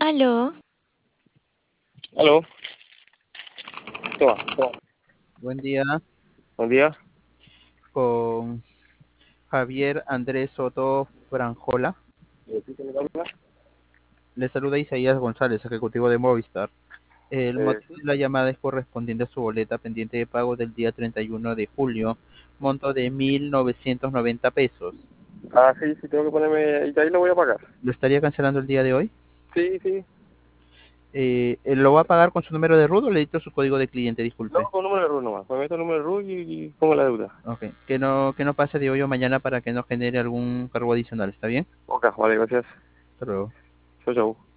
Aló, Aló, toma, Buen día, buen día. con Javier Andrés Soto Franjola. Le saluda Isaías González, ejecutivo de Movistar. El Eh, motivo de la llamada es correspondiente a su boleta pendiente de pago del día 31 de julio, monto de 1.990 pesos. sí, sí, tengo que ponerme, y ahí lo voy a pagar. ¿Lo estaría cancelando el día de hoy? Sí, sí. ¿Lo va a pagar con su número de RUT o le dicto su código de cliente? No, Disculpe. con número de RUT nomás. Me meto el número de RUT y pongo la deuda. Ok, que no pase de hoy o mañana para que no genere algún cargo adicional, ¿está bien? Ok, vale, gracias. Hasta luego. Chau, chau.